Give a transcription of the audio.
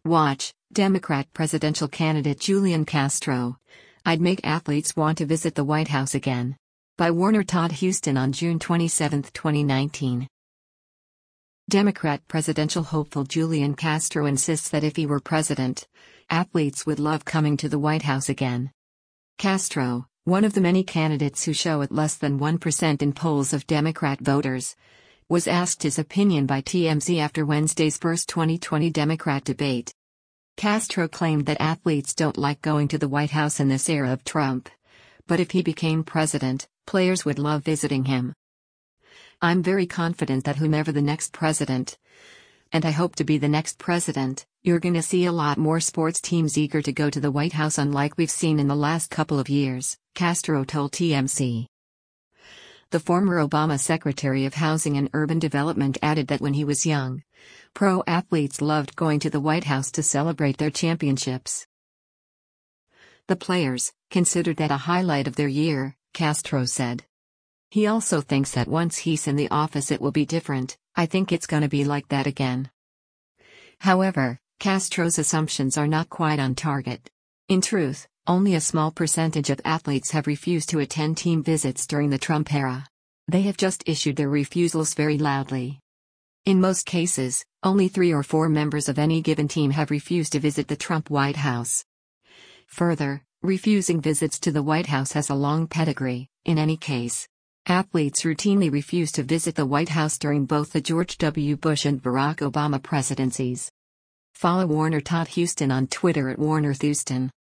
Watch, Democrat presidential candidate Julian Castro. I'd make athletes want to visit the White House again. By Warner Todd Huston on June 27, 2019. Democrat presidential hopeful Julian Castro insists that if he were president, athletes would love coming to the White House again. Castro, one of the many candidates who show at less than 1% in polls of Democrat voters, was asked his opinion by TMZ after Wednesday's first 2020 Democrat debate. Castro claimed that athletes don't like going to the White House in this era of Trump, but if he became president, players would love visiting him. I'm very confident that whomever the next president, and I hope to be the next president, you're gonna see a lot more sports teams eager to go to the White House unlike we've seen in the last couple of years, Castro told TMZ. The former Obama Secretary of Housing and Urban Development added that when he was young, pro athletes loved going to the White House to celebrate their championships. The players considered that a highlight of their year, Castro said. He also thinks that once he's in the office it will be different. I think it's gonna be like that again. However, Castro's assumptions are not quite on target. In truth, only a small percentage of athletes have refused to attend team visits during the Trump era. They have just issued their refusals very loudly. In most cases, only 3 or 4 members of any given team have refused to visit the Trump White House. Further, refusing visits to the White House has a long pedigree. In any case, athletes routinely refuse to visit the White House during both the George W. Bush and Barack Obama presidencies. Follow Warner Todd Huston on Twitter at WarnerThouston.